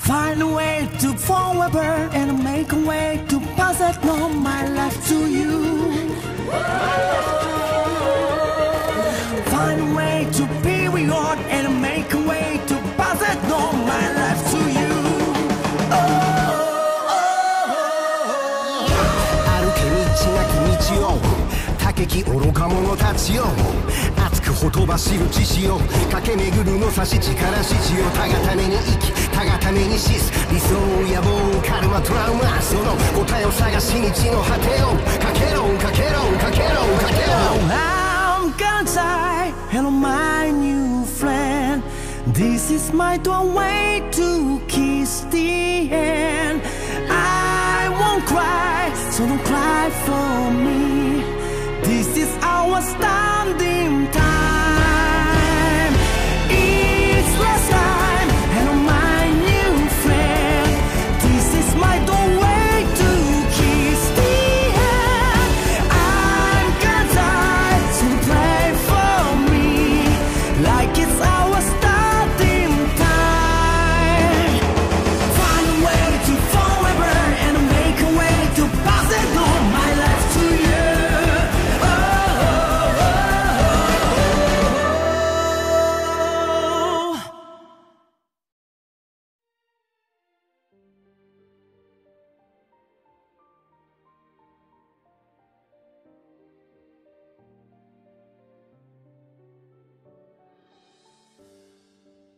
Find a way to forever and make a way to pass it on my life to you. Find a way to period and make a way to pass it on my life to you. 歩け道なき道を竹木愚か者たちよ熱くほとばしる獅子を駆け巡るの差し力獅子をたがために生きたがために死す理想野望カルマトラウマその答えを探しに地の果てをかけろかけろかけろかけろ I'm gonna die, hello my new friend. This is my doorway to